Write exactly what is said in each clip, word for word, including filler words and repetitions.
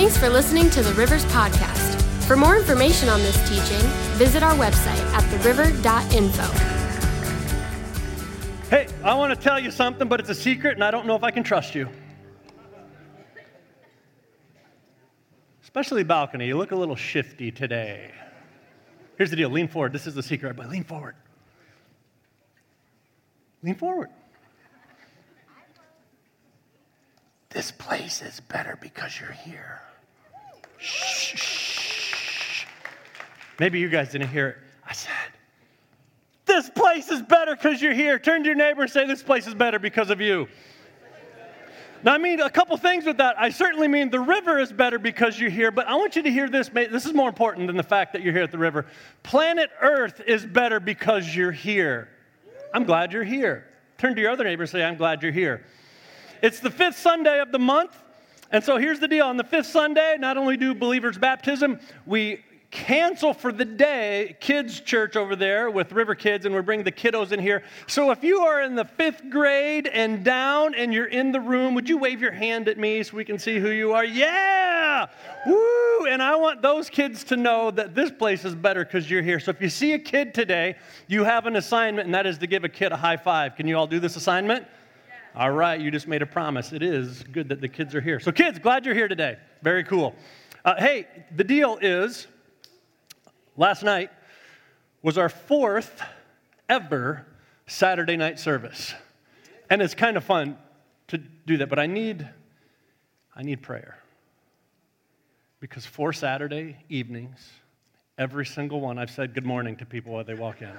Thanks for listening to the Rivers Podcast. For more information on this teaching, visit our website at the river dot info. Hey, I want to tell you something, but it's a secret, and I don't know if I can trust you. Especially balcony. You look a little shifty today. Here's the deal. Lean forward. This is the secret. Everybody, lean forward. Lean forward. This place is better because you're here. Shh, shh. Maybe you guys didn't hear it. I said, this place is better because you're here. Turn to your neighbor and say, this place is better because of you. Now, I mean a couple things with that. I certainly mean the river is better because you're here, but I want you to hear this. This is more important than the fact that you're here at the river. Planet Earth is better because you're here. I'm glad you're here. Turn to your other neighbor and say, I'm glad you're here. It's the fifth Sunday of the month, and so here's the deal. On the fifth Sunday, not only do believers baptism, we cancel for the day kids' church over there with River Kids, and we bring the kiddos in here. So if you are in the fifth grade and down and you're in the room, would you wave your hand at me so we can see who you are? Yeah! Woo! And I want those kids to know that this place is better because you're here. So if you see a kid today, you have an assignment, and that is to give a kid a high five. Can you all do this assignment? All right, you just made a promise. It is good that the kids are here. So kids, glad you're here today. Very cool. Uh, hey, the deal is, last night was our fourth ever Saturday night service. And it's kind of fun to do that, but I need, I need prayer. Because four Saturday evenings, every single one, I've said good morning to people while they walk in.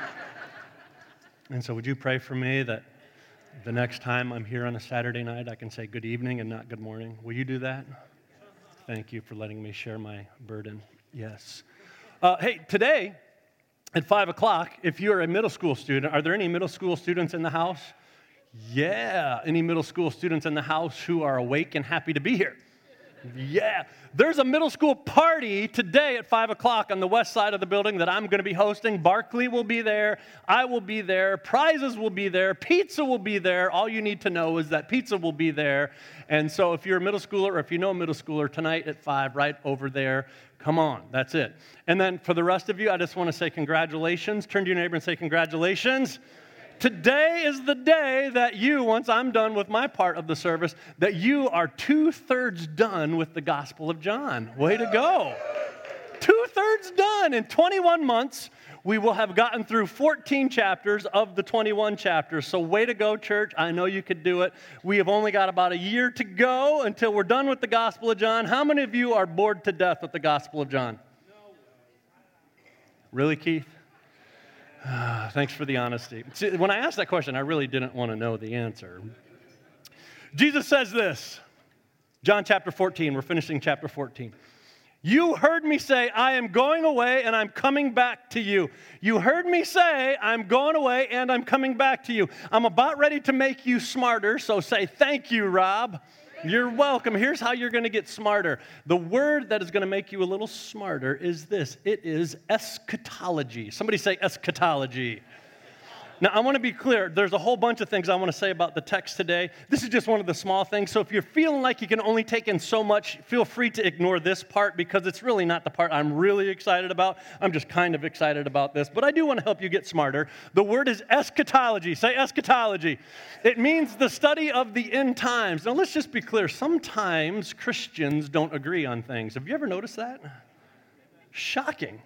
And so would you pray for me that the next time I'm here on a Saturday night, I can say good evening and not good morning? Will you do that? Thank you for letting me share my burden. Yes. Uh, hey, today at five o'clock, if you're a middle school student, are there any middle school students in the house? Yeah. Any middle school students in the house who are awake and happy to be here? Yeah. There's a middle school party today at five o'clock on the west side of the building that I'm going to be hosting. Barkley will be there. I will be there. Prizes will be there. Pizza will be there. All you need to know is that pizza will be there. And so if you're a middle schooler or if you know a middle schooler, tonight at five, right over there, come on. That's it. And then for the rest of you, I just want to say congratulations. Turn to your neighbor and say congratulations. Today is the day that you, once I'm done with my part of the service, that you are two-thirds done with the Gospel of John. Way to go. Two-thirds done. In twenty-one months, we will have gotten through fourteen chapters of the twenty-one chapters. So way to go, church. I know you could do it. We have only got about a year to go until we're done with the Gospel of John. How many of you are bored to death with the Gospel of John? Really, Keith? Uh, thanks for the honesty. See, when I asked that question, I really didn't want to know the answer. Jesus says this, John chapter fourteen, we're finishing chapter fourteen. You heard me say, I am going away and I'm coming back to you. You heard me say, I'm going away and I'm coming back to you. I'm about ready to make you smarter, so say thank you, Rob. You're welcome. Here's how you're going to get smarter. The word that is going to make you a little smarter is this. It is eschatology. Somebody say eschatology. Now, I want to be clear. There's a whole bunch of things I want to say about the text today. This is just one of the small things. So if you're feeling like you can only take in so much, feel free to ignore this part because it's really not the part I'm really excited about. I'm just kind of excited about this. But I do want to help you get smarter. The word is eschatology. Say eschatology. It means the study of the end times. Now, let's just be clear. Sometimes Christians don't agree on things. Have you ever noticed that? Shocking.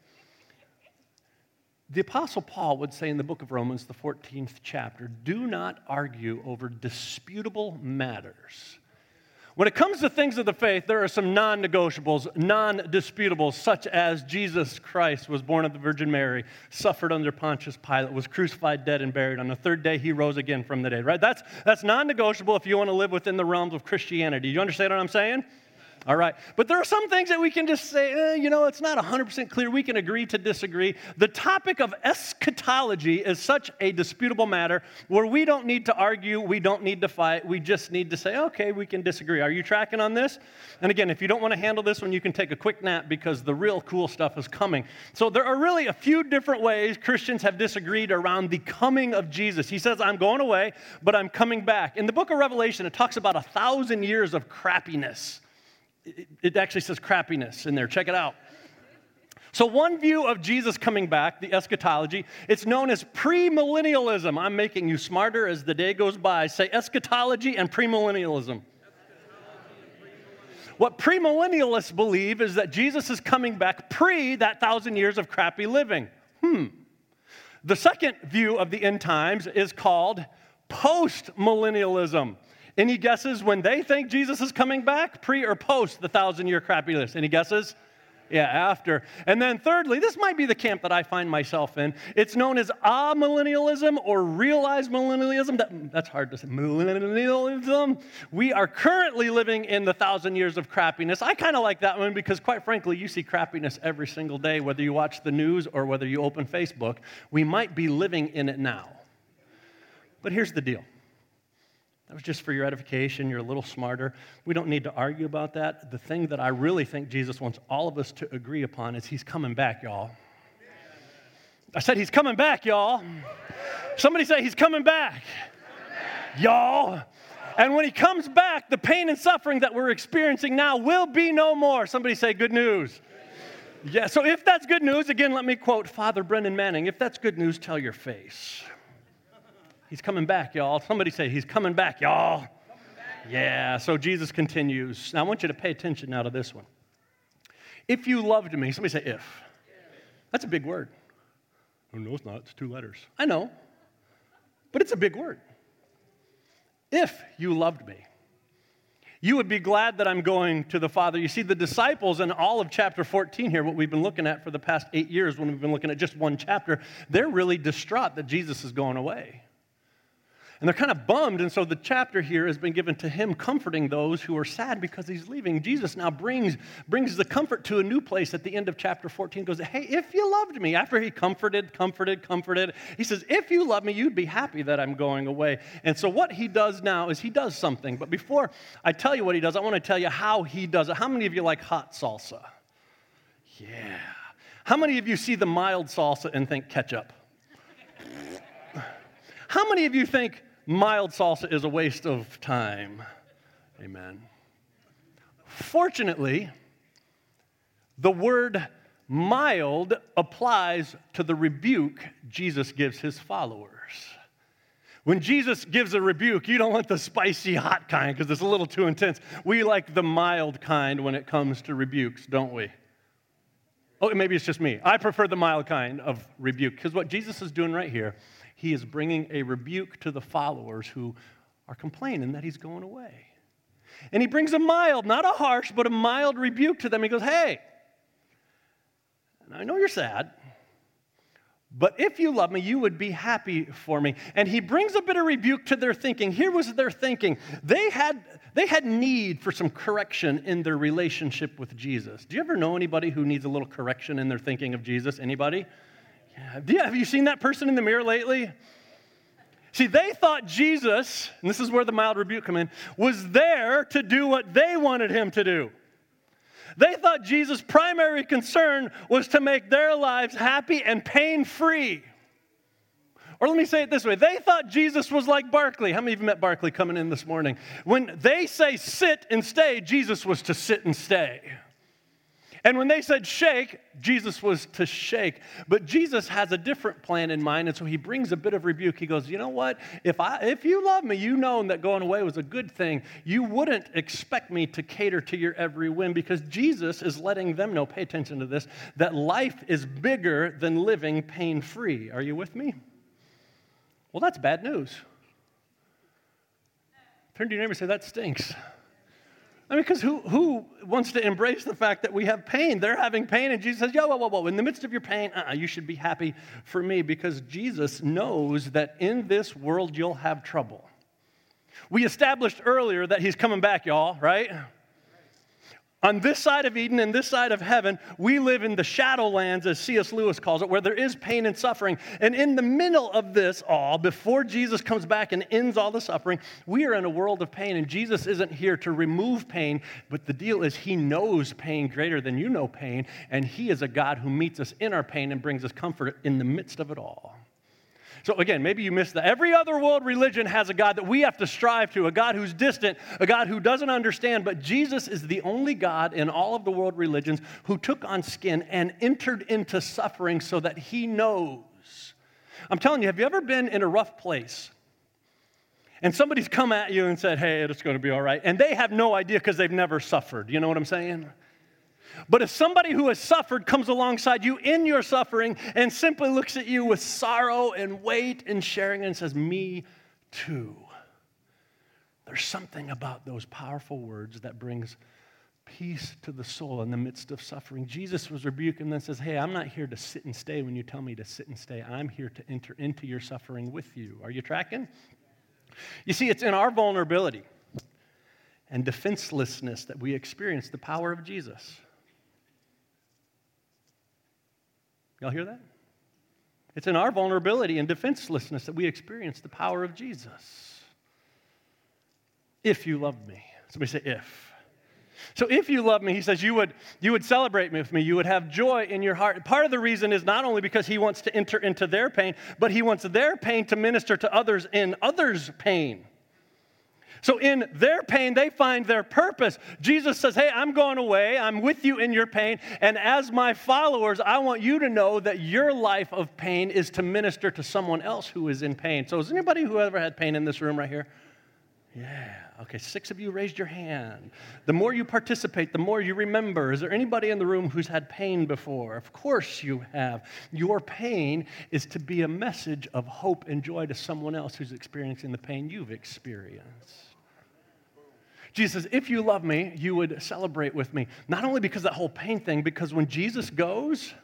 The Apostle Paul would say in the book of Romans, the fourteenth chapter, do not argue over disputable matters. When it comes to things of the faith, there are some non-negotiables, non-disputables, such as Jesus Christ was born of the Virgin Mary, suffered under Pontius Pilate, was crucified, dead, and buried. On the third day, he rose again from the dead, right? That's, that's non-negotiable if you want to live within the realms of Christianity. Do you understand what I'm saying? All right. But there are some things that we can just say, eh, you know, it's not one hundred percent clear. We can agree to disagree. The topic of eschatology is such a disputable matter where we don't need to argue. We don't need to fight. We just need to say, okay, we can disagree. Are you tracking on this? And again, if you don't want to handle this one, you can take a quick nap because the real cool stuff is coming. So there are really a few different ways Christians have disagreed around the coming of Jesus. He says, I'm going away, but I'm coming back. In the book of Revelation, it talks about a thousand years of crappiness. it, it actually says crappiness in there. Check it out. So one view of Jesus coming back, the eschatology, it's known as premillennialism. I'm making you smarter as the day goes by. Say eschatology and premillennialism. What premillennialists believe is that Jesus is coming back pre that thousand years of crappy living. Hmm. The second view of the end times is called post-millennialism. Any guesses when they think Jesus is coming back? Pre or post the thousand-year crappy list? Any guesses? Yeah, after. And then thirdly, this might be the camp that I find myself in. It's known as amillennialism or realized millennialism. That, that's hard to say. Millennialism. We are currently living in the thousand years of crappiness. I kind of like that one because, quite frankly, you see crappiness every single day, whether you watch the news or whether you open Facebook. We might be living in it now. But here's the deal. That was just for your edification. You're a little smarter. We don't need to argue about that. The thing that I really think Jesus wants all of us to agree upon is he's coming back, y'all. I said he's coming back, y'all. Somebody say he's coming back, y'all. And when he comes back, the pain and suffering that we're experiencing now will be no more. Somebody say good news. Yeah, so if that's good news, again, let me quote Father Brendan Manning. If that's good news, tell your face. He's coming back, y'all. Somebody say, he's coming back, y'all. Coming back. Yeah, so Jesus continues. Now, I want you to pay attention now to this one. If you loved me, somebody say if. That's a big word. Oh, no, it's not. It's two letters. I know, but it's a big word. If you loved me, you would be glad that I'm going to the Father. You see, the disciples in all of chapter fourteen here, what we've been looking at for the past eight years when we've been looking at just one chapter, they're really distraught that Jesus is going away. And they're kind of bummed, and so the chapter here has been given to him comforting those who are sad because he's leaving. Jesus now brings, brings the comfort to a new place at the end of chapter fourteen. He goes, hey, if you loved me, after he comforted, comforted, comforted, he says, if you love me, you'd be happy that I'm going away. And so what he does now is he does something. But before I tell you what he does, I want to tell you how he does it. How many of you like hot salsa? Yeah. How many of you see the mild salsa and think ketchup? How many of you think mild salsa is a waste of time? Amen. Fortunately, the word mild applies to the rebuke Jesus gives his followers. When Jesus gives a rebuke, you don't want the spicy hot kind because it's a little too intense. We like the mild kind when it comes to rebukes, don't we? Oh, maybe it's just me. I prefer the mild kind of rebuke because what Jesus is doing right here, he is bringing a rebuke to the followers who are complaining that he's going away. And he brings a mild, not a harsh, but a mild rebuke to them. He goes, hey, and I know you're sad, but if you love me, you would be happy for me. And he brings a bit of rebuke to their thinking. Here was their thinking. They had, they had need for some correction in their relationship with Jesus. Do you ever know anybody who needs a little correction in their thinking of Jesus? Anybody? Yeah. Have you seen that person in the mirror lately? See, they thought Jesus, and this is where the mild rebuke come in, was there to do what they wanted him to do. They thought Jesus' primary concern was to make their lives happy and pain-free. Or let me say it this way. They thought Jesus was like Barkley. How many of you met Barkley coming in this morning? When they say sit and stay, Jesus was to sit and stay. And when they said shake, Jesus was to shake. But Jesus has a different plan in mind, and so he brings a bit of rebuke. He goes, you know what? If I, if you love me, you know that going away was a good thing. You wouldn't expect me to cater to your every whim because Jesus is letting them know, pay attention to this, that life is bigger than living pain-free. Are you with me? Well, that's bad news. Turn to your neighbor and say, that stinks. I mean, because who, who wants to embrace the fact that we have pain? They're having pain, and Jesus says, yo, whoa, whoa, whoa, in the midst of your pain, uh-uh, you should be happy for me because Jesus knows that in this world you'll have trouble. We established earlier that he's coming back, y'all, right? On this side of Eden and this side of heaven, we live in the shadowlands, as C S Lewis calls it, where there is pain and suffering. And in the middle of this all, before Jesus comes back and ends all the suffering, we are in a world of pain. And Jesus isn't here to remove pain, but the deal is he knows pain greater than you know pain. And he is a God who meets us in our pain and brings us comfort in the midst of it all. So again, maybe you missed that. Every other world religion has a God that we have to strive to, a God who's distant, a God who doesn't understand, but Jesus is the only God in all of the world religions who took on skin and entered into suffering so that he knows. I'm telling you, have you ever been in a rough place and somebody's come at you and said, hey, it's going to be all right, and they have no idea because they've never suffered. You know what I'm saying? But if somebody who has suffered comes alongside you in your suffering and simply looks at you with sorrow and weight and sharing and says, me too. There's something about those powerful words that brings peace to the soul in the midst of suffering. Jesus was rebuking and says, hey, I'm not here to sit and stay when you tell me to sit and stay. I'm here to enter into your suffering with you. Are you tracking? You see, it's in our vulnerability and defenselessness that we experience the power of Jesus. Y'all hear that? It's in our vulnerability and defenselessness that we experience the power of Jesus. If you love me. Somebody say if. So if you love me, he says, you would, you would celebrate with me. You would have joy in your heart. Part of the reason is not only because he wants to enter into their pain, but he wants their pain to minister to others in others' pain. So in their pain, they find their purpose. Jesus says, hey, I'm going away. I'm with you in your pain. And as my followers, I want you to know that your life of pain is to minister to someone else who is in pain. So is anybody who ever had pain in this room right here? Yeah. Okay, six of you raised your hand. The more you participate, the more you remember. Is there anybody in the room who's had pain before? Of course you have. Your pain is to be a message of hope and joy to someone else who's experiencing the pain you've experienced. Jesus says, if you love me, you would celebrate with me. Not only because of that whole pain thing, because when Jesus goes,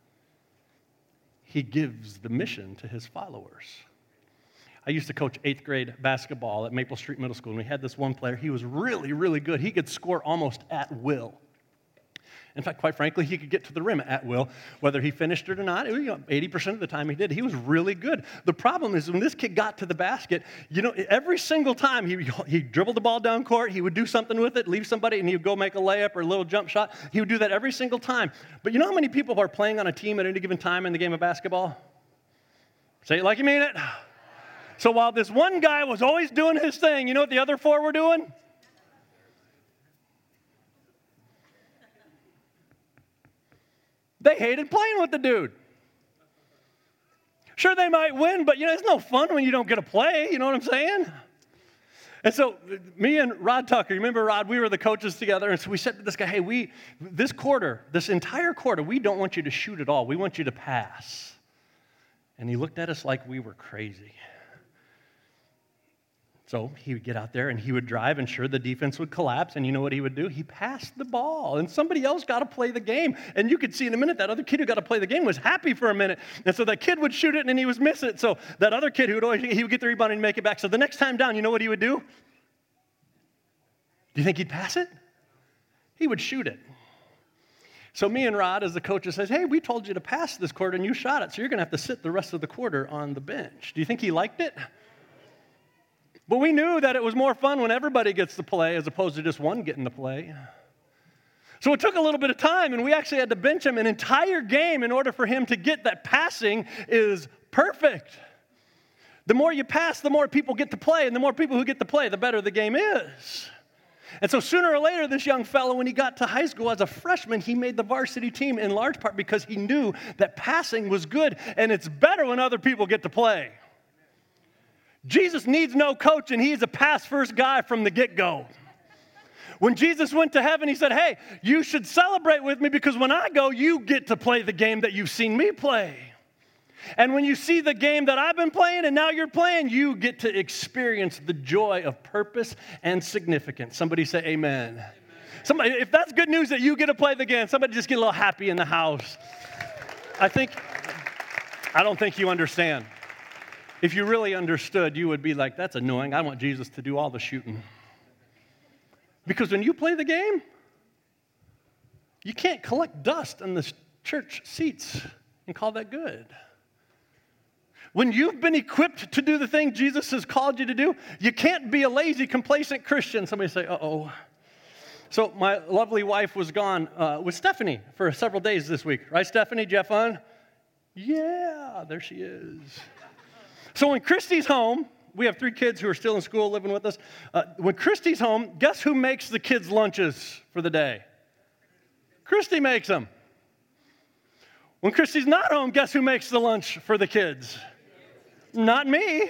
he gives the mission to his followers. I used to coach eighth grade basketball at Maple Street Middle School, and we had this one player. He was really, really good. He could score almost at will. In fact, quite frankly, he could get to the rim at will, whether he finished it or not. You know, eighty percent of the time he did. He was really good. The problem is when this kid got to the basket, you know, every single time he, he dribbled the ball down court, he would do something with it, leave somebody, and he would go make a layup or a little jump shot. He would do that every single time. But you know how many people are playing on a team at any given time in the game of basketball? Say it like you mean it. So while this one guy was always doing his thing, you know what the other four were doing? They hated playing with the dude. Sure, they might win, but you know, it's no fun when you don't get to play. You know what I'm saying? And so me and Rod Tucker, you remember Rod, we were the coaches together, and so we said to this guy, hey, we this quarter, this entire quarter, we don't want you to shoot at all. We want you to pass. And he looked at us like we were crazy. So he would get out there and he would drive, and sure, the defense would collapse, and you know what he would do? He passed the ball, and somebody else got to play the game. And you could see in a minute that other kid who got to play the game was happy for a minute. And so that kid would shoot it, and he was missing it. So that other kid who would always, he would get the rebound and make it back. So the next time down, you know what he would do? Do you think he'd pass it? He would shoot it. So me and Rod, as the coach, says, hey, we told you to pass this quarter, and you shot it, so you're going to have to sit the rest of the quarter on the bench. Do you think he liked it? But we knew that it was more fun when everybody gets to play as opposed to just one getting to play. So it took a little bit of time, and we actually had to bench him an entire game in order for him to get that passing is perfect. The more you pass, the more people get to play, and the more people who get to play, the better the game is. And so sooner or later, this young fellow, when he got to high school as a freshman, he made the varsity team in large part because he knew that passing was good, and it's better when other people get to play. Jesus needs no coach, and he's a pass-first guy from the get-go. When Jesus went to heaven, he said, hey, you should celebrate with me because when I go, you get to play the game that you've seen me play. And when you see the game that I've been playing and now you're playing, you get to experience the joy of purpose and significance. Somebody say amen. Amen. Somebody, if that's good news that you get to play the game, somebody just get a little happy in the house. I think, I don't think you understand. If you really understood, you would be like, that's annoying. I want Jesus to do all the shooting. Because when you play the game, you can't collect dust on the church seats and call that good. When you've been equipped to do the thing Jesus has called you to do, you can't be a lazy, complacent Christian. Somebody say, uh-oh. So my lovely wife was gone uh, with Stephanie for several days this week. Right, Stephanie? Did you have fun? Yeah, there she is. So when Christy's home, we have three kids who are still in school living with us. Uh, when Christy's home, guess who makes the kids' lunches for the day? Christy makes them. When Christy's not home, guess who makes the lunch for the kids? Not me.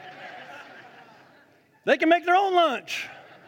They can make their own lunch.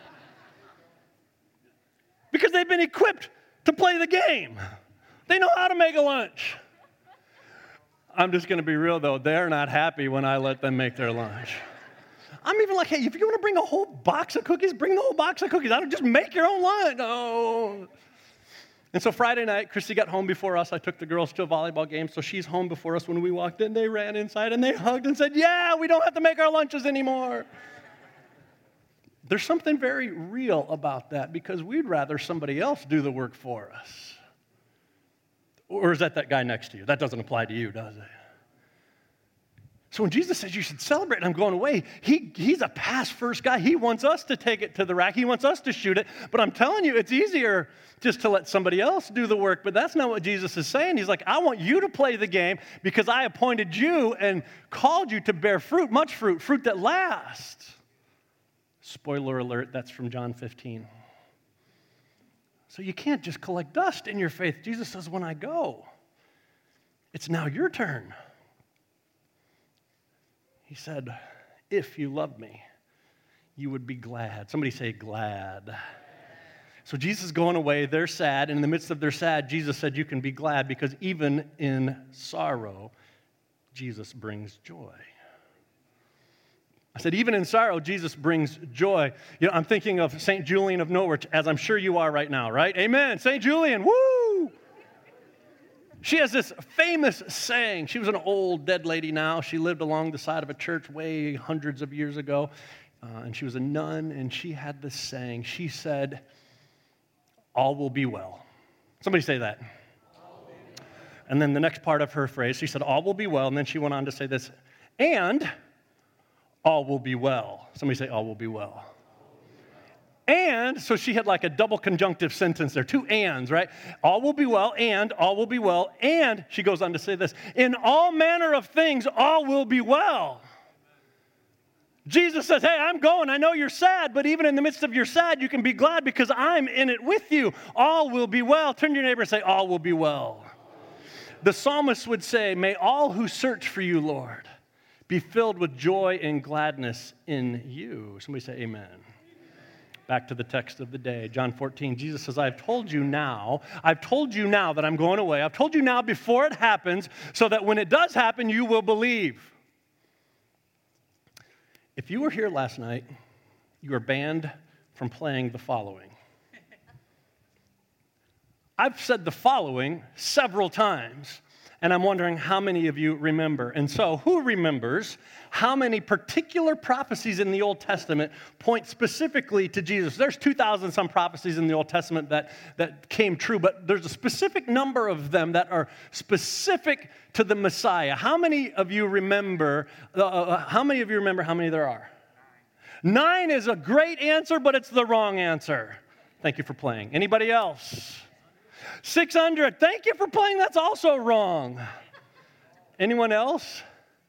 Because they've been equipped to play the game. They know how to make a lunch. I'm just going to be real, though. They're not happy when I let them make their lunch. I'm even like, hey, if you want to bring a whole box of cookies, bring the whole box of cookies. I don't just make your own lunch. No. And so Friday night, Christy got home before us. I took the girls to a volleyball game, so she's home before us. When we walked in, they ran inside and they hugged and said, yeah, we don't have to make our lunches anymore. There's something very real about that because we'd rather somebody else do the work for us. Or is that that guy next to you? That doesn't apply to you, does it? So when Jesus says you should celebrate and I'm going away, he, he's a pass-first guy. He wants us to take it to the rack. He wants us to shoot it. But I'm telling you, it's easier just to let somebody else do the work. But that's not what Jesus is saying. He's like, I want you to play the game because I appointed you and called you to bear fruit, much fruit, fruit that lasts. Spoiler alert, that's from John fifteen. So you can't just collect dust in your faith. Jesus says, when I go, it's now your turn. He said, if you love me, you would be glad. Somebody say glad. So Jesus is going away. They're sad. And in the midst of their sad, Jesus said, you can be glad because even in sorrow, Jesus brings joy. I said, even in sorrow, Jesus brings joy. You know, I'm thinking of Saint Julian of Norwich, as I'm sure you are right now, right? Amen. Saint Julian, woo! She has this famous saying. She was an old dead lady now. She lived along the side of a church way hundreds of years ago, uh, and she was a nun, and she had this saying. She said, all will be well. Somebody say that. And then the next part of her phrase, she said, all will be well, and then she went on to say this, and all will be well. Somebody say, all will be well. And, so she had like a double conjunctive sentence there, two ands, right? All will be well, and all will be well, and she goes on to say this, in all manner of things, all will be well. Jesus says, hey, I'm going. I know you're sad, but even in the midst of your sad, you can be glad because I'm in it with you. All will be well. Turn to your neighbor and say, all will be well. The psalmist would say, may all who search for you, Lord, be filled with joy and gladness in you. Somebody say amen. Back to the text of the day, John fourteen. Jesus says, I've told you now, I've told you now that I'm going away. I've told you now before it happens so that when it does happen, you will believe. If you were here last night, you were banned from playing the following. I've said the following several times, and I'm wondering how many of you remember. And so, who remembers how many particular prophecies in the Old Testament point specifically to Jesus? There's two thousand some prophecies in the Old Testament that, that came true, but there's a specific number of them that are specific to the Messiah. How many of you remember, uh, how many of you remember how many there are? Nine is a great answer, but it's the wrong answer. Thank you for playing. Anybody else? six hundred. Thank you for playing. That's also wrong. Anyone else?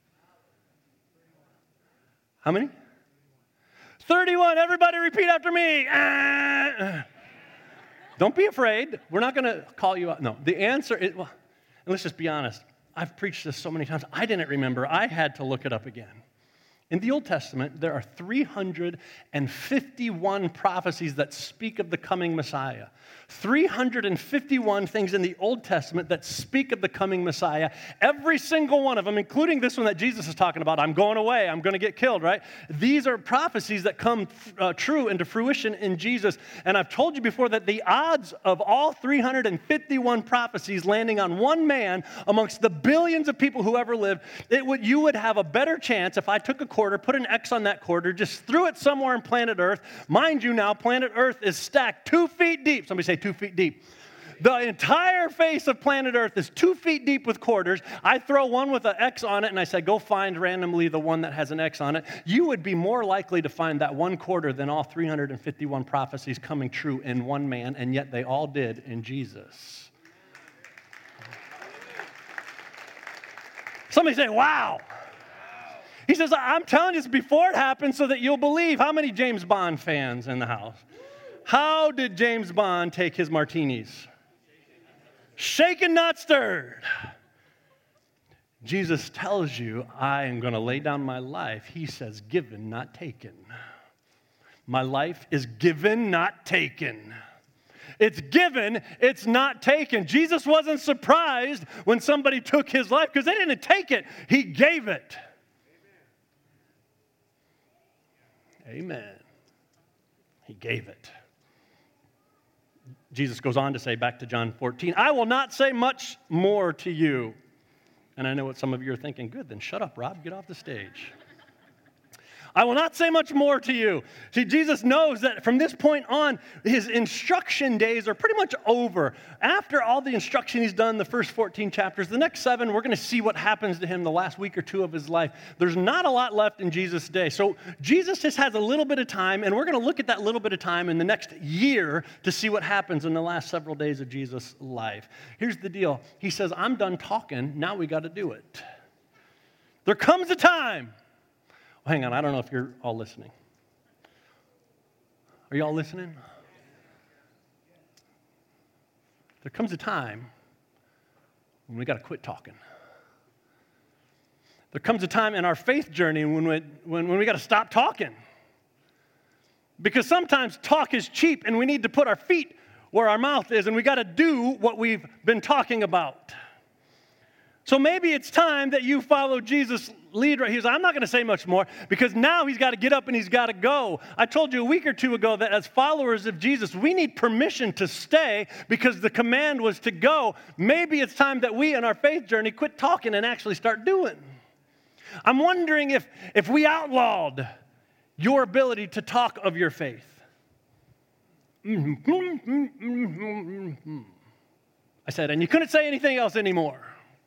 How many? thirty-one. Everybody repeat after me. Ah. Don't be afraid. We're not going to call you out. No, the answer is, well, and let's just be honest. I've preached this so many times. I didn't remember. I had to look it up again. In the Old Testament, there are three hundred fifty-one prophecies that speak of the coming Messiah. three hundred fifty-one things in the Old Testament that speak of the coming Messiah. Every single one of them, including this one that Jesus is talking about, I'm going away, I'm going to get killed, right? These are prophecies that come uh, true into fruition in Jesus. And I've told you before that the odds of all three hundred fifty-one prophecies landing on one man amongst the billions of people who ever lived, it would, you would have a better chance if I took a quarter, put an X on that quarter, just threw it somewhere on planet Earth. Mind you now, planet Earth is stacked two feet deep. Somebody say two feet deep. The entire face of planet Earth is two feet deep with quarters. I throw one with an X on it, and I say, go find randomly the one that has an X on it. You would be more likely to find that one quarter than all three hundred fifty-one prophecies coming true in one man, and yet they all did in Jesus. Somebody say, wow. He says, I'm telling you this before it happens so that you'll believe. How many James Bond fans in the house? How did James Bond take his martinis? Shaken, not stirred. Jesus tells you, I am going to lay down my life. He says, given, not taken. My life is given, not taken. It's given, it's not taken. Jesus wasn't surprised when somebody took his life because they didn't take it. He gave it. Amen. Amen. He gave it. Jesus goes on to say, back to John fourteen, I will not say much more to you. And I know what some of you are thinking. Good, then shut up, Rob. Get off the stage. I will not say much more to you. See, Jesus knows that from this point on, his instruction days are pretty much over. After all the instruction he's done, the first fourteen chapters, the next seven, we're going to see what happens to him the last week or two of his life. There's not a lot left in Jesus' day. So Jesus just has a little bit of time, and we're going to look at that little bit of time in the next year to see what happens in the last several days of Jesus' life. Here's the deal. He says, I'm done talking. Now we got to do it. There comes a time. Hang on, I don't know if you're all listening. Are you all listening? There comes a time when we got to quit talking. There comes a time in our faith journey when we, when, when we got to stop talking. Because sometimes talk is cheap and we need to put our feet where our mouth is and we got to do what we've been talking about. So maybe it's time that you follow Jesus' lead right here. I'm not going to say much more because now he's got to get up and he's got to go. I told you a week or two ago that as followers of Jesus, we need permission to stay because the command was to go. Maybe it's time that we in our faith journey quit talking and actually start doing. I'm wondering if, if we outlawed your ability to talk of your faith. I said, and you couldn't say anything else anymore.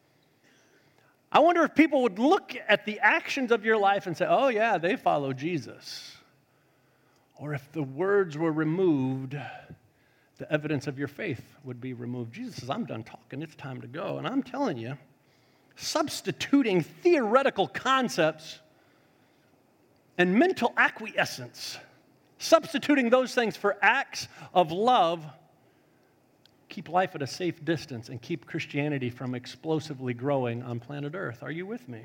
I wonder if people would look at the actions of your life and say, oh, yeah, they follow Jesus. Or if the words were removed, the evidence of your faith would be removed. Jesus says, I'm done talking. It's time to go. And I'm telling you, substituting theoretical concepts and mental acquiescence, substituting those things for acts of love, keep life at a safe distance and keep Christianity from explosively growing on planet Earth. Are you with me?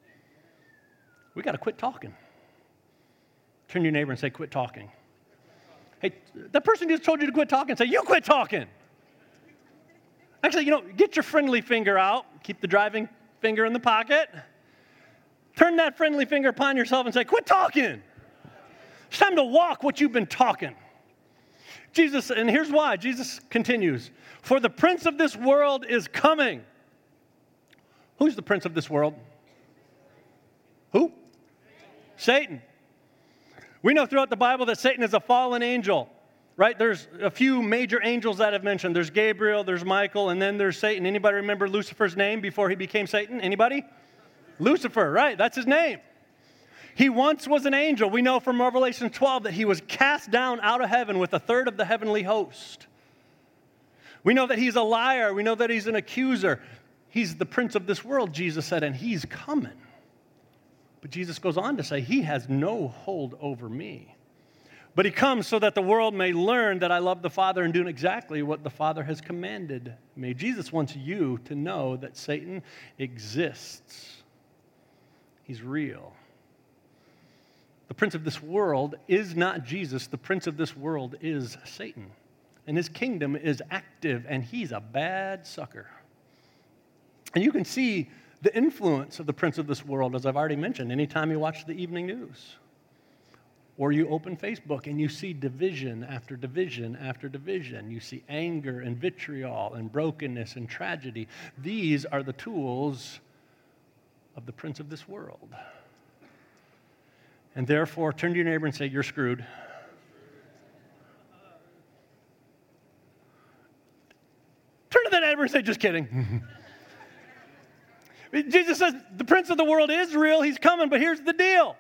We got to quit talking. Turn to your neighbor and say, quit talking. Hey, the person just told you to quit talking, say, you quit talking. Actually, you know, get your friendly finger out. Keep the driving finger in the pocket. Turn that friendly finger upon yourself and say, quit talking. It's time to walk what you've been talking. Jesus, and here's why. Jesus continues, for the prince of this world is coming. Who's the prince of this world? Who? Satan. We know throughout the Bible that Satan is a fallen angel, right? There's a few major angels that I've mentioned. There's Gabriel, there's Michael, and then there's Satan. Anybody remember Lucifer's name before he became Satan? Anybody? Lucifer, right? That's his name. He once was an angel. We know from Revelation twelve that he was cast down out of heaven with a third of the heavenly host. We know that he's a liar. We know that he's an accuser. He's the prince of this world, Jesus said, and he's coming. But Jesus goes on to say, he has no hold over me. But he comes so that the world may learn that I love the Father and do exactly what the Father has commanded me. Jesus wants you to know that Satan exists. He's real. The prince of this world is not Jesus. The prince of this world is Satan. And his kingdom is active, and he's a bad sucker. And you can see the influence of the prince of this world, as I've already mentioned, anytime you watch the evening news. Or you open Facebook and you see division after division after division. You see anger and vitriol and brokenness and tragedy. These are the tools of the prince of this world. And therefore, turn to your neighbor and say, you're screwed. Turn to that neighbor and say, just kidding. Jesus says, the prince of the world is real. He's coming, but here's the deal.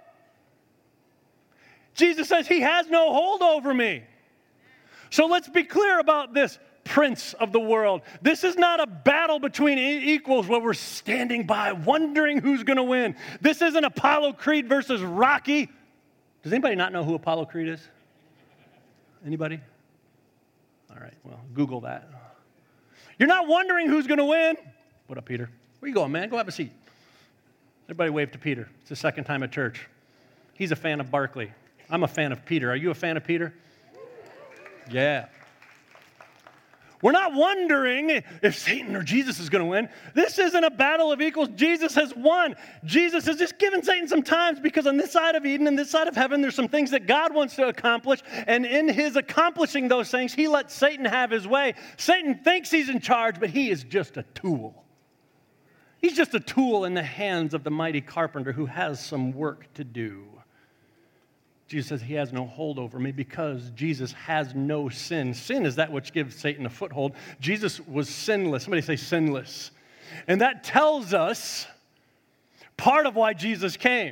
Jesus says, he has no hold over me. So let's be clear about this prince of the world. This is not a battle between e- equals where we're standing by wondering who's going to win. This isn't Apollo Creed versus Rocky. Does anybody not know who Apollo Creed is? Anybody? All right, well, Google that. You're not wondering who's going to win. What up, Peter? Where you going, man? Go have a seat. Everybody wave to Peter. It's the second time at church. He's a fan of Barkley. I'm a fan of Peter. Are you a fan of Peter? Yeah. We're not wondering if Satan or Jesus is going to win. This isn't a battle of equals. Jesus has won. Jesus has just given Satan some times because on this side of Eden and this side of heaven, there's some things that God wants to accomplish. And in his accomplishing those things, he lets Satan have his way. Satan thinks he's in charge, but he is just a tool. He's just a tool in the hands of the mighty carpenter who has some work to do. Jesus says he has no hold over me because Jesus has no sin. Sin is that which gives Satan a foothold. Jesus was sinless. Somebody say sinless. And that tells us part of why Jesus came.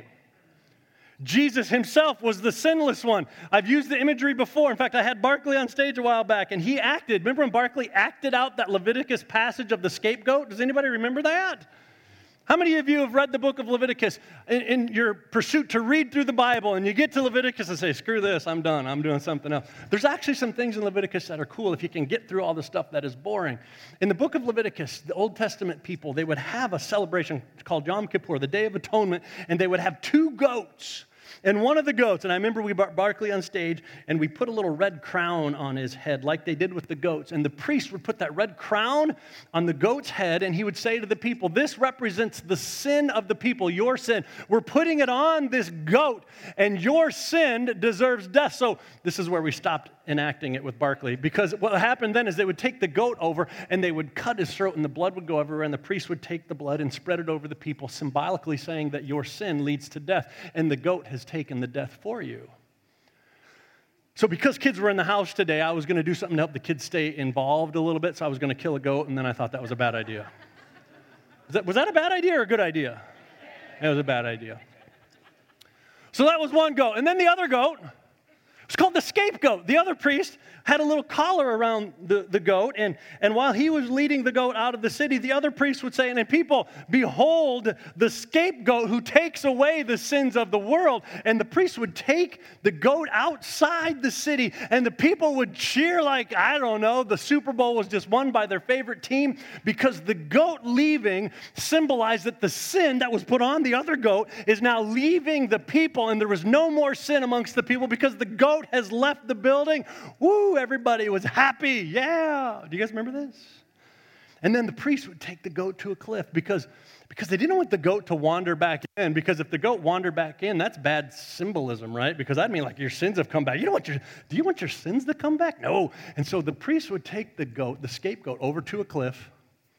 Jesus himself was the sinless one. I've used the imagery before. In fact, I had Barkley on stage a while back, and he acted. Remember when Barkley acted out that Leviticus passage of the scapegoat? Does anybody remember that? How many of you have read the book of Leviticus in, in your pursuit to read through the Bible, and you get to Leviticus and say, screw this, I'm done, I'm doing something else? There's actually some things in Leviticus that are cool if you can get through all the stuff that is boring. In the book of Leviticus, the Old Testament people, they would have a celebration called Yom Kippur, the Day of Atonement, and they would have two goats. And one of the goats, and I remember we brought Barkley on stage, and we put a little red crown on his head like they did with the goats. And the priest would put that red crown on the goat's head, and he would say to the people, this represents the sin of the people, your sin. We're putting it on this goat, and your sin deserves death. So this is where we stopped enacting it with Barkley, because what happened then is they would take the goat over, and they would cut his throat, and the blood would go everywhere, and the priest would take the blood and spread it over the people, symbolically saying that your sin leads to death, and the goat has taken the death for you. So because kids were in the house today, I was going to do something to help the kids stay involved a little bit, so I was going to kill a goat, and then I thought that was a bad idea. Was that, was that a bad idea or a good idea? It was a bad idea. So that was one goat. And then the other goat, it's called the scapegoat. The other priest had a little collar around the, the goat, and, and while he was leading the goat out of the city, the other priest would say, and people, behold the scapegoat who takes away the sins of the world. And the priest would take the goat outside the city, and the people would cheer like, I don't know, the Super Bowl was just won by their favorite team, because the goat leaving symbolized that the sin that was put on the other goat is now leaving the people, and there was no more sin amongst the people because the goat has left the building. Woo, everybody was happy. Yeah. Do you guys remember this? And then the priest would take the goat to a cliff because, because they didn't want the goat to wander back in, because if the goat wandered back in, that's bad symbolism, right? Because that'd mean like your sins have come back. You don't want your, do you want your sins to come back? No. And so the priest would take the goat, the scapegoat, over to a cliff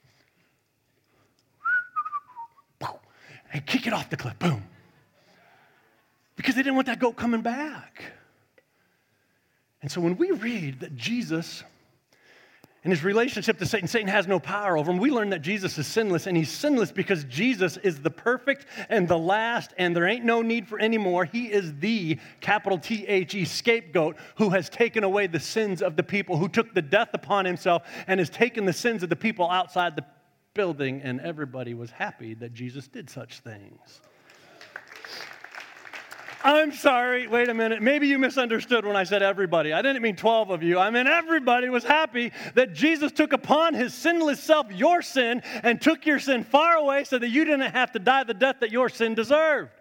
and kick it off the cliff. Boom. Because they didn't want that goat coming back. And so when we read that Jesus and his relationship to Satan, Satan has no power over him, we learn that Jesus is sinless, and he's sinless because Jesus is the perfect and the last, and there ain't no need for any more. He is the, capital T H E, scapegoat who has taken away the sins of the people, who took the death upon himself and has taken the sins of the people outside the building, and everybody was happy that Jesus did such things. I'm sorry, wait a minute. Maybe you misunderstood when I said everybody. I didn't mean twelve of you. I mean everybody was happy that Jesus took upon his sinless self your sin and took your sin far away so that you didn't have to die the death that your sin deserved.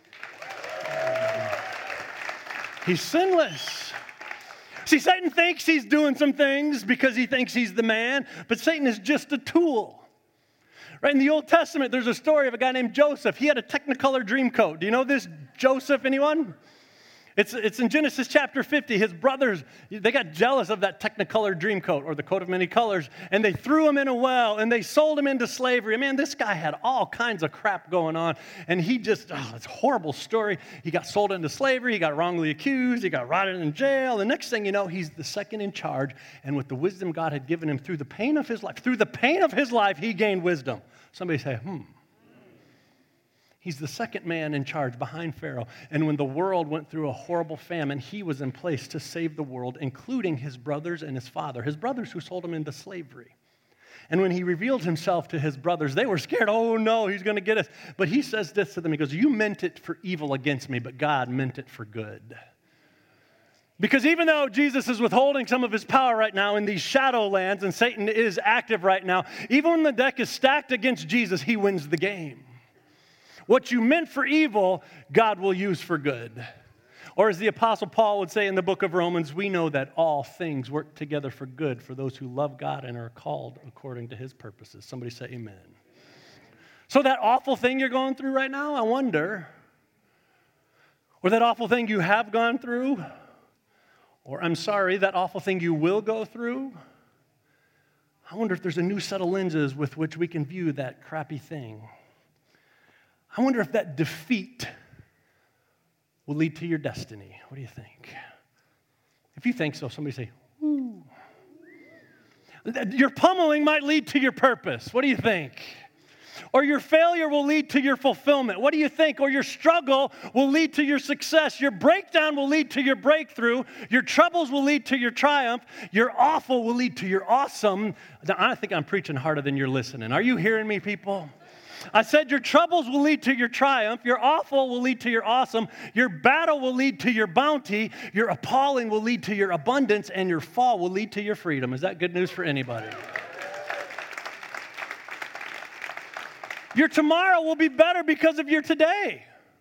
He's sinless. See, Satan thinks he's doing some things because he thinks he's the man, but Satan is just a tool. Right, in the Old Testament, there's a story of a guy named Joseph. He had a Technicolor Dreamcoat. Do you know this Joseph, anyone? It's, it's in Genesis chapter fifty. His brothers, they got jealous of that Technicolor Dreamcoat, or the coat of many colors, and they threw him in a well, and they sold him into slavery. Man, this guy had all kinds of crap going on, and he just, oh, it's a horrible story. He got sold into slavery. He got wrongly accused. He got rotted in jail. The next thing you know, he's the second in charge, and with the wisdom God had given him through the pain of his life, through the pain of his life, he gained wisdom. Somebody say, hmm. He's the second man in charge behind Pharaoh. And when the world went through a horrible famine, he was in place to save the world, including his brothers and his father, his brothers who sold him into slavery. And when he revealed himself to his brothers, they were scared. Oh, no, he's going to get us. But he says this to them. He goes, you meant it for evil against me, but God meant it for good. Because even though Jesus is withholding some of his power right now in these shadow lands, and Satan is active right now, even when the deck is stacked against Jesus, he wins the game. What you meant for evil, God will use for good. Or as the Apostle Paul would say in the book of Romans, we know that all things work together for good for those who love God and are called according to his purposes. Somebody say amen. So that awful thing you're going through right now, I wonder, or that awful thing you have gone through, or I'm sorry, that awful thing you will go through, I wonder if there's a new set of lenses with which we can view that crappy thing. I wonder if that defeat will lead to your destiny. What do you think? If you think so, somebody say, woo. Your pummeling might lead to your purpose. What do you think? Or your failure will lead to your fulfillment. What do you think? Or your struggle will lead to your success. Your breakdown will lead to your breakthrough. Your troubles will lead to your triumph. Your awful will lead to your awesome. I think I'm preaching harder than you're listening. Are you hearing me, people? I said your troubles will lead to your triumph, your awful will lead to your awesome, your battle will lead to your bounty, your appalling will lead to your abundance, and your fall will lead to your freedom. Is that good news for anybody? Your tomorrow will be better because of your today.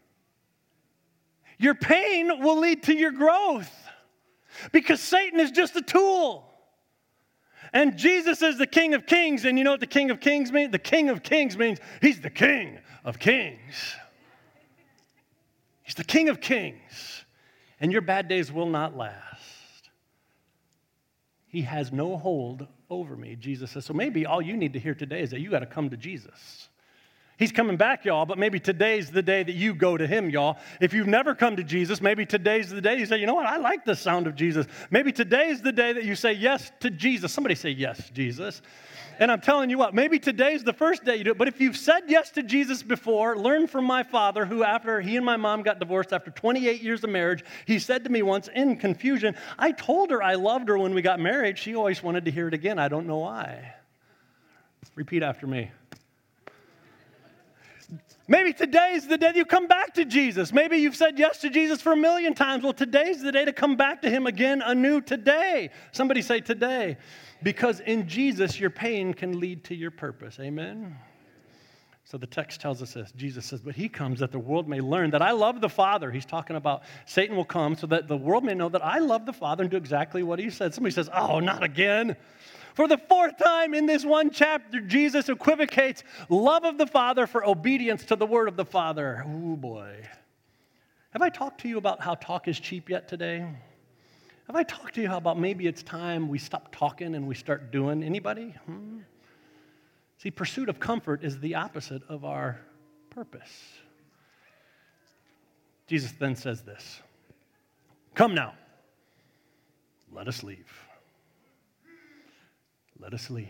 Your pain will lead to your growth because Satan is just a tool. And Jesus is the King of Kings, and you know what the King of Kings means? The King of Kings means he's the King of Kings. He's the King of Kings, and your bad days will not last. He has no hold over me, Jesus says. So maybe all you need to hear today is that you got to come to Jesus. He's coming back, y'all, but maybe today's the day that you go to him, y'all. If you've never come to Jesus, maybe today's the day you say, you know what, I like the sound of Jesus. Maybe today's the day that you say yes to Jesus. Somebody say yes, Jesus. And I'm telling you what, maybe today's the first day you do it, but if you've said yes to Jesus before, learn from my father, who after he and my mom got divorced after twenty-eight years of marriage, he said to me once in confusion, I told her I loved her when we got married. She always wanted to hear it again. I don't know why. Repeat after me. Maybe today's the day you come back to Jesus. Maybe you've said yes to Jesus for a million times. Well, today's the day to come back to him again anew today. Somebody say today. Because in Jesus, your pain can lead to your purpose. Amen? So the text tells us this. Jesus says, but he comes that the world may learn that I love the Father. He's talking about Satan will come so that the world may know that I love the Father and do exactly what he said. Somebody says, oh, not again. For the fourth time in this one chapter, Jesus equivocates love of the Father for obedience to the word of the Father. Oh, boy. Have I talked to you about how talk is cheap yet today? Have I talked to you about maybe it's time we stop talking and we start doing? Anybody? Hmm? See, pursuit of comfort is the opposite of our purpose. Jesus then says this, come now, let us leave. Let us leave.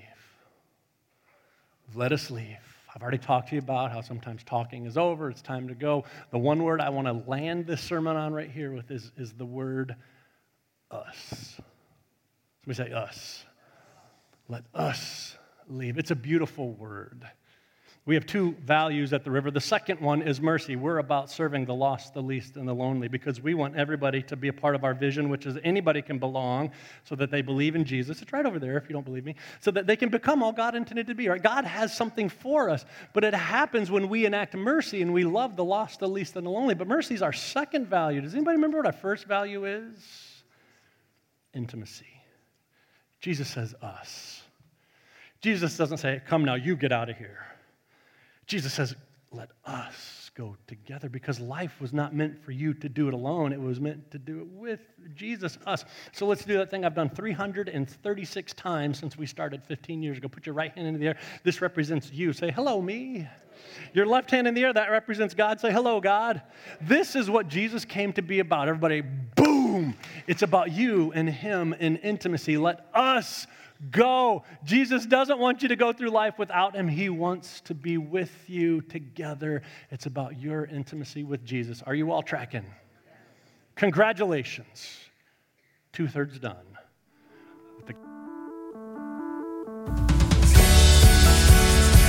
Let us leave. I've already talked to you about how sometimes talking is over. It's time to go. The one word I want to land this sermon on right here with is, is the word us. Somebody say us. Let us leave. It's a beautiful word. We have two values at the river. The second one is mercy. We're about serving the lost, the least, and the lonely because we want everybody to be a part of our vision, which is anybody can belong so that they believe in Jesus. It's right over there if you don't believe me. So that they can become all God intended to be. Right? God has something for us, but it happens when we enact mercy and we love the lost, the least, and the lonely. But mercy is our second value. Does anybody remember what our first value is? Intimacy. Jesus says us. Jesus doesn't say, come now, you get out of here. Jesus says, let us go together because life was not meant for you to do it alone. It was meant to do it with Jesus, us. So let's do that thing I've done three hundred thirty-six times since we started fifteen years ago. Put your right hand in the air. This represents you. Say, hello, me. Your left hand in the air, that represents God. Say, hello, God. This is what Jesus came to be about. Everybody, boom. It's about you and him in intimacy. Let us Go. Jesus doesn't want you to go through life without him. He wants to be with you together. It's about your intimacy with Jesus. Are you all tracking? Congratulations. Two-thirds done. The-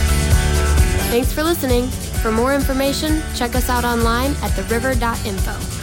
Thanks for listening. For more information, check us out online at the river dot info.